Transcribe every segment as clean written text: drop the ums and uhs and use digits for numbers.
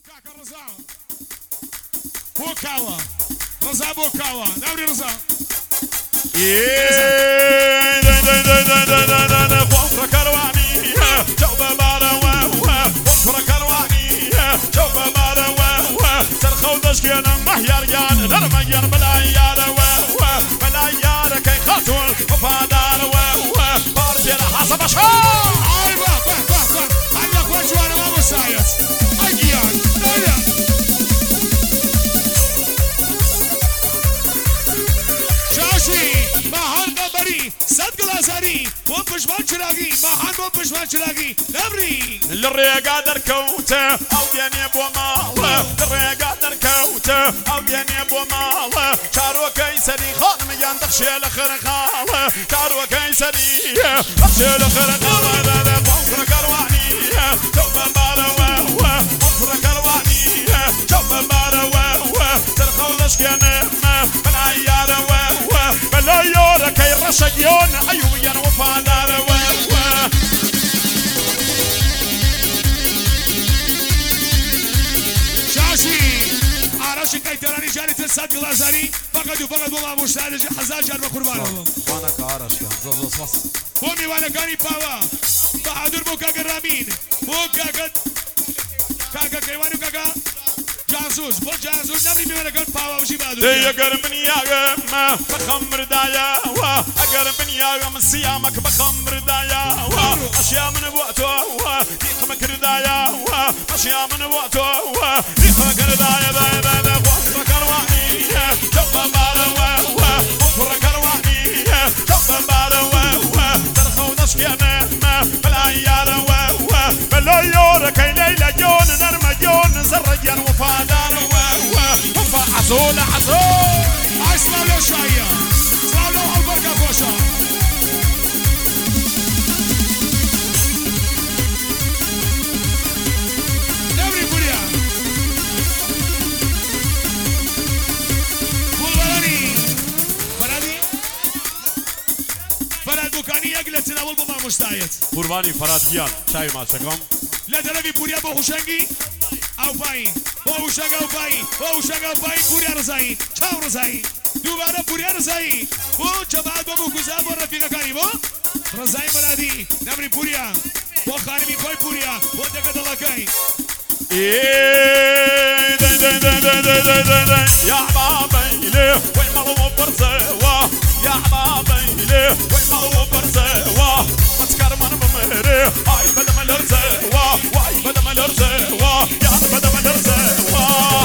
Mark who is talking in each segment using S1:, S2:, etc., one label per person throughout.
S1: كاكا رزا بوكاوا رزا بوكاوا نوري رزا
S2: وفر كرواني جوب بارا وفر كرواني جوب بارا ترخو دشكنا مهيار قال نرميان بلايار بلايار كي خاتون وفادار بارجل حسب شهر
S1: ايوه بح عندك وجوانا ما مسايس اجيان شاشي ماهان ببري صدق الازهري وبشمان شراقي ماهان وبشمان شراقي نبري
S2: للريقة دركوته او ديني ابو ماله للريقة دركوته او ديني ابو ماله شارو كيسري خانم يندخشي الخرخاله شارو كيسري خشي الخرخاله بوفر كرواني جوب بارا بوفر كرواني جوب بارا ترخو دشكنا بلايار بلايار كي رشيون ايوبيا وفادار
S1: عرش كيتراني جاري تصدق الازهري فقط والله مشتاق حزان جار بقربانه
S2: وانا كعرش كان زوز
S1: بومي وانا كاني باوا بهادر بو كاكا رامين بو كاكا كيوانو كاكا جاسوس بو جاسوس نبي بيوانا كان باوا وشي بهادر
S2: يا قرب يا ما بخمر دايا اقرب يا من صيامك بخمر دايا اشياء من وقته ديك مكر دايا اشياء من وقته ديك مكر دايا وفر كرواني جوب بارا وفر كرواني جوب بارا ترخو دشكنا بلايار بلايار كي ليلى جون نرمى جون زرجان وفادان وفا عزول
S1: اسمع له شويه اسمع له البركه بوشا نوري بوريا بولبراني فراد بوكاني يقلت تناول بابا مشتايت
S2: قرباني فراديان شاي ما شكم
S1: لا تلفي بوريا بوشنجي او باين بوشنج او باين بوشنج او باين بوريا رزاين تشاو رزاين دوباره بوريا رزاين بو جماعت بو گزاب و رفیقا کانی بو رزاين مرادي نمري بوريا بو خانمي كوي بوريا بو دقا دلقاين
S2: يا حبابيلي وين مضو برزوا يا حبابيلي وين مضو برزوا تذكر من بمري هاي بدم الارزوا واي بدم الارزوا يا بدم الارزوا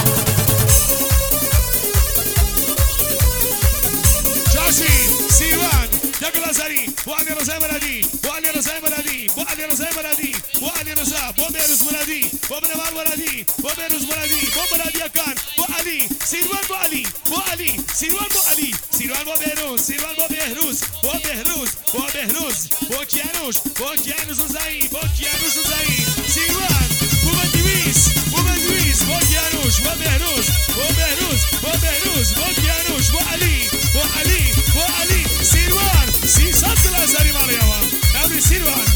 S1: شاشي سيوان دقا الازهري بو علي رزاين مرادي بو علي رزاين مرادي بو علي رزاين مرادي بو علي رزا بو بيرز مرادي بو بنوار مرادي بو بيرز مرادي بو مرادي كان بو علي سيروان بو علي بو علي سيروان بو علي سيروان بو بيروز سيروان بو بيهروز بو بيهروز بو بيهروز بو كيانوش وزاي بو كيانوش وزاي سيروان بو مدويس بو كيانوش بو بيهروز بو بيهروز بو بيهروز بو كيانوش بو علي بو علي بو علي سيروان سيسات الازهري ماريوا نبري سيروان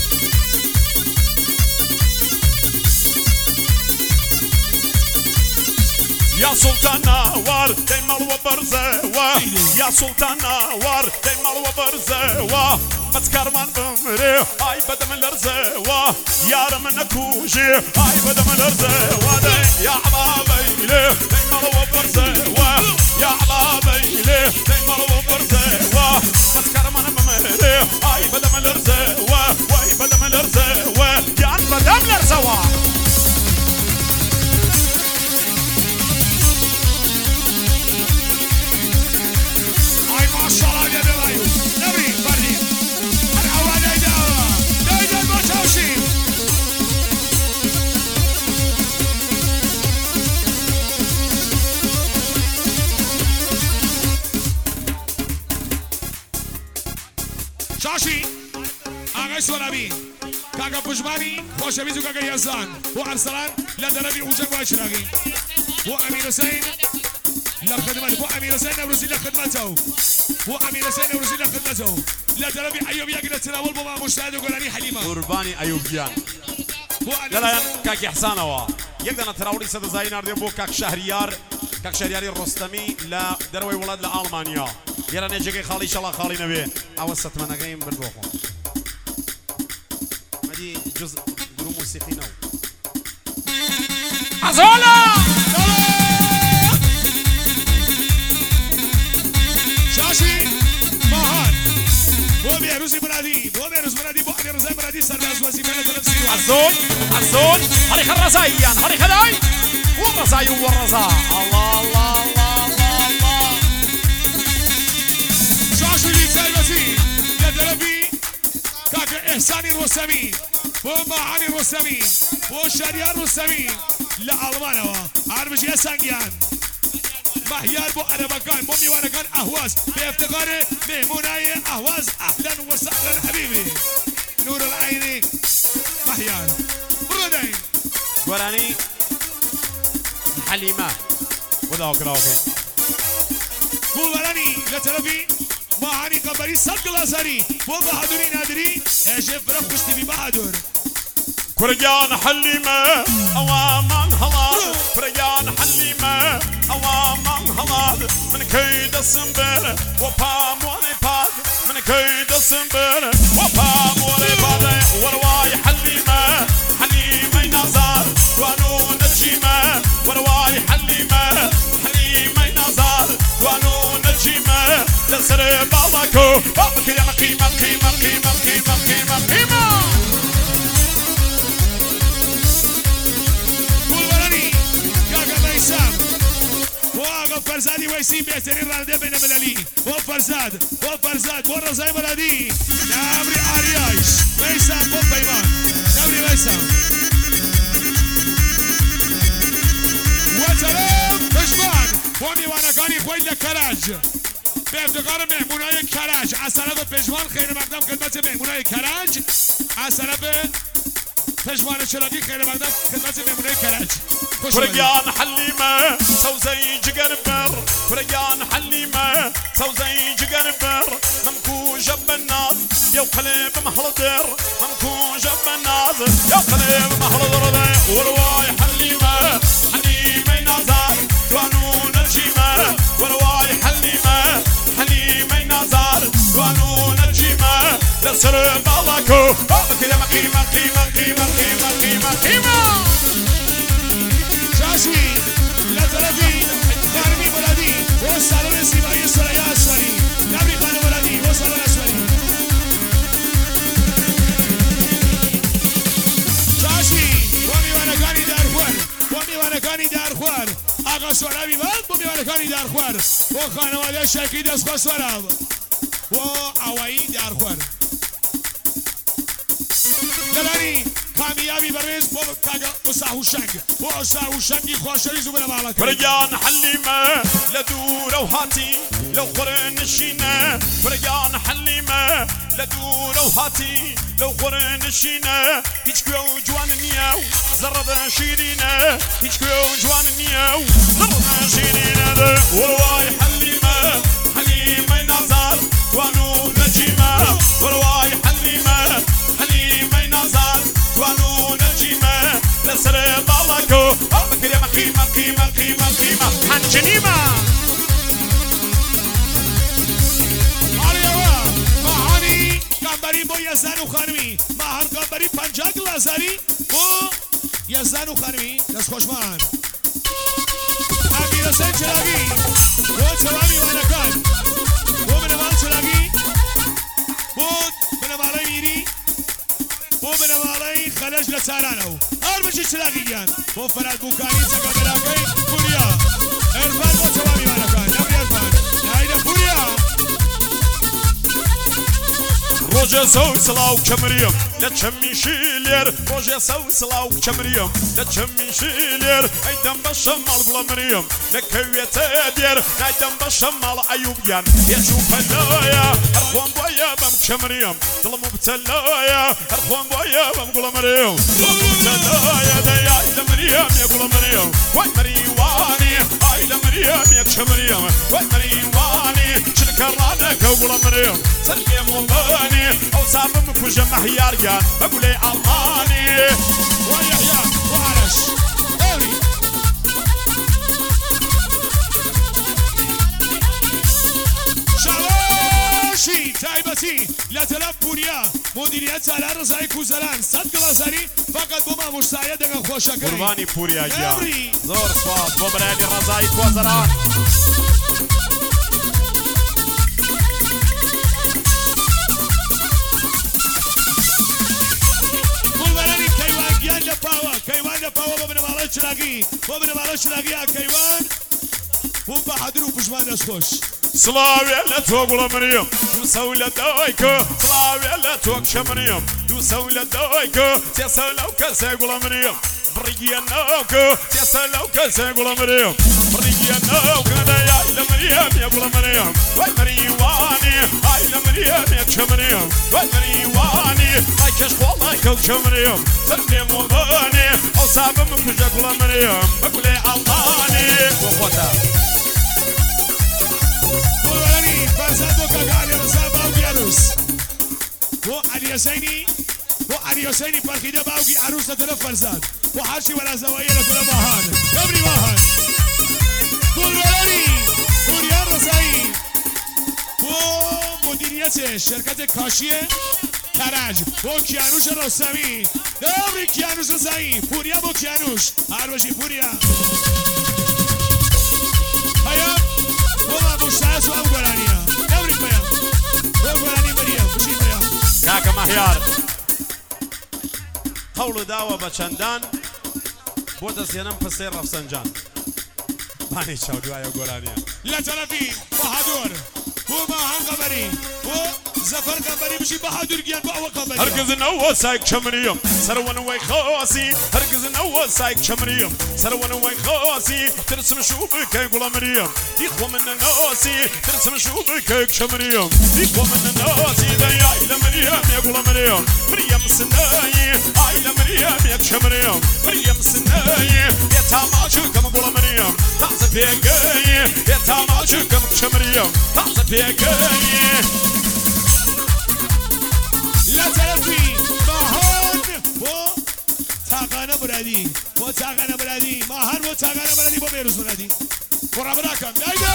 S2: يا سلطان نوار تيمر وبرزوا يا سلطان نوار تيمر وبرزوا أذكر من بمري هاي بدم الارزوا يا رمنا كوجي هاي بدم الارزوا يا حبابيلي تيمر وبرزوا يا حبابيلي تيمر وبرزوا أذكر من بمري هاي بدم الارزوا واي بدم الارزوا يا بدم الارزوا
S1: ما شاء الله يا بلايو نبري بردي العواد دايدا ما تشوشي شاشي آقای سورابی کاکا پشمانی خوشویز و کاکا یزدان و ارسلان لدربی اوشک و اشراقی و امیر حسین لخدمت و امیر حسین نوروزی لخدمته و امیر حسین نوروزی لخدمته لدربی ایوبی اگه تناول بابا مشتاق و گلانی حلیمه
S2: قرباني أيوبيان لەلایەن کاکی حسانەوە یەک دەنە تراوڵی سەدەزایی ناردێ بۆ کاک شەهریاری ڕۆستەمی لە دەرەوەی وڵات لە ئاڵمانیا یێرە نێجێگەی خاڵی شەڵا خاڵی نەبێ ئەوە سەتمەنەکەیم بردووە خۆ مەدی جز گروپ موسیقی نەو
S1: عزولا شاشی ماهان بۆ بێروزی مرادی بۆ بێروز مرادی بۆ علی ڕزای مرادی سەرداز وەزیفە لە تەلەف سیروان
S2: عزۆن هەریخە ڕزاییان هەریخە دای وەڕزایی وەڕزا الله الله الله الله
S1: شاشی تایبەتی لە دەرەبی کاکە ئێحسانی ڕۆستەمی بۆ ماهانی ڕۆستەمی بۆ شەریار ڕۆستەمی لە ئاڵمانەوە هەربژێ سەنگیان مهیار بۆ عەرەبەکان بۆ میوانەکان ئەهواز بێفتقارێ مهمونای ئەهواز ئەهلەن وەسەهلەن حەبیبی نور العینی مهیار بڕۆدەین
S2: گۆرانی حەلیمە وەداو کراوەکەی
S1: بوڵبەرانی لە تەرەفی ماهانی قەبەری سەد گڵازەری بۆ بەهادوری نادری هێژێ فرە خوشتیبی بەهادور
S2: كرجان حليمة أوامان هلال كرجان حليمة أوامان هلال من كيد السنبل وبام وريباد من كيد السنبل وبام وريباد ورواي حليمة حليمة نزار وانو نجيمة ورواي حليمة حليمة نزار وانو نجيمة لسر بالكو قيمة قيمة قيمة قيمة قيمة قيمة قيمة
S1: فرزادي ويسين بيهترين رانده بين ملالي وفرزاد ورزاي ملادي نابري عرياش ويسام وفيمان نابري ويسام وسلام پشمان وامي وانا كاني خويل لكراج بافتقار مهمونای کراج از طرف پشمان خیر مقدم خدمت مهمونای کراج از طرف پشمان شرقی خیر مقدم خدمت مهمونای کراج
S2: فرقان حليمة سوزي جقربر فرقان حليمة سوزي جقربر ممكو جب الناس يا قلب محلدر ممكو جب الناس يا قلب محلدر ورواي حليمة حليمة نازار وانو نجيمة ورواي حليمة حليمة نازار وانو نجيمة لسر بالكو قيمة قيمة قيمة قيمة قيمة قيمة قيمة
S1: شاشي لا ترفي خانمي بلدي والصالون السيبائي السرية أسفلي نبري خانم بلدي والصالون أسفلي شاشي وميوانكاني دار خوار آقا سوالابي بلد وميوانكاني دار خوار وخانواده شاكي دست خواه سوالاب وعوائي دار خوار دلاني کامیابی بروز با کاغا وساهوشنگ و ساهوشنگی خوشری زوبر بالا
S2: فرجان حليمة لدور وهاتي لو قرن الشينة فرجان حليمة لدور وهاتي لو قرن الشينة يشكو جوان نياو زرد شيرينة يشكو جوان نياو زرد شيرينة والواي حليمة حليمة نزار وانو نجيمة والواي حليمة حليمة نزار وانو نجيمة لسر بالكو قيمة قيمة قيمة قيمة قيمة حنجنيمة
S1: عليها ماهاني قنبري بو يزدانو خانمي ماهان قنبري پنجاق لازاري بو يزدانو خانمي دست خوشمان امیر حسین چراغی بو تمامی وانکان بو بنوال چراغی بود بنوالای میری بو بنوالای خلج لسارانو هر بچه چراغی گیان بو فراد بوکانی چکا بلاکی پوریا ارفان بو تمامی وانکان نبری ارفان نایده پوریا
S2: روجا سو سلاو كمريم لا تشمي شيلير روجا سو سلاو كمريم لا تشمي شيلير ايدم بشمال بلا مريم نكويت دير ايدم بشمال ايوب يان يشوف الدايا ارخوان بويا بم كمريم ظل مبتلايا ارخوان بويا بم بلا مريم مبتلايا دايا ايدم مريم يا بلا مريم وين مريواني ايدم مريم يا كمريم وين مريواني شلك رانك بقول مريم سلمي موضاني او صاب مكوجه محياريان بقول لي اماني
S1: ويحيى وعرش اوري شي تايبتي لا تلف بوريا مديريت على رزاي كوزلان صدق لازاري فقط بما مستعد ان خوشكري
S2: قرباني بوريا جا زور سواس وبراني رزاي كوزلان
S1: كيوان باوا بابن مالك شلاقي بابن مالك شلاقي كيوان وبحضر وبجمان خوش
S2: سلاوي لا توقل مريم دوسوا لا دايكو سلاوي لا توك شمريم دوسوا لا دايكو تسلو كسيقول مريم بريا نوكو تسلو كسيقول مريم بريا نوكو يا مريم يا قول مريم واي مريواني اي مريم يا شمريم واي مريواني اي كش والله كل شمريم سلمي موضاني او صاب من قول مريم بقول الماني وقوتا
S1: فرزاد وكاكا علي رزا باوكي عروس وعلي يسيني وعلي يسيني فرخيدة باوكي عروس لتلف فرزاد وحاشي ولا زوايا لتلف ماهان دبري ماهان بولوراني بوريان رزاي ومديرية شركة كاشية كراج وكيانوش رستمي دبري كيانوش رزاي بوريا بو كيانوش عروشي بوريا هيا وما مشتاس وأبو قرانيا دوري بيا أبو قراني مريم بشي بيا
S2: كاكا مهيار قول داوة بچندان بودا زينم پسير رفسنجان باني چاو دوايا قرانيا
S1: لا تلفي بحضور وما هن قبري وزفر قبري بشي بحضور جيان بأوا قبري
S2: هرقز نوو سايك شمريم سروان وي خواسي هرقز نوو سايك شمريم سروان وي خواسي ترسم شوبك يقول مريم يخو من الناسي ترسم شوبك شمريم يخو من الناسي دايا إلى مريم يقول مريم مريم سناي إلى مريم يك شمريم مريم سناي يتاماشو كم يقول مريم تعزف ينقاي يتاماشو كم شمريم تعزف ينقاي
S1: لا تلفي ماهان تاقانا برادي تاقانا برادي ماهان تاقانا برادي بميروز برادي ورابناكم دايدا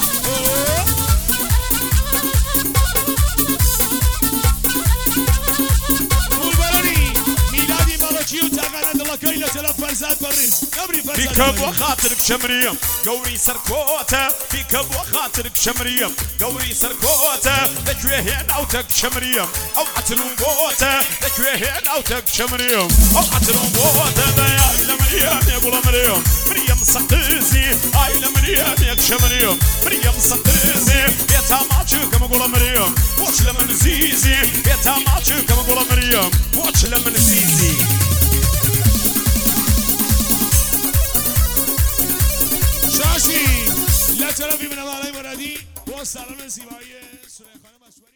S1: والبراني ميلادي مالوكي وتاقانا دلقاي لتلف فرزاد برز نبري فرزاد
S2: بيكب وخاطرك شمريم قوري سركوته بيكب وخاطرك شمريم قوري سركوته ذكوهين اوتك شمريم او عتلون قوته ذكوهين اوتك شمريم او عتلون قوته دايا الى مريم يقول مريم مريم سقيزي الى مريم يك شمريم مريم سقيزي يتاماتشو كما قول مريم وش لمن زيزي يتاماتشو كما قول مريم وش لمن زيزي
S1: شاشي لا تلفي من أمالي مرادي وصالون الزبائي سليخان مسؤول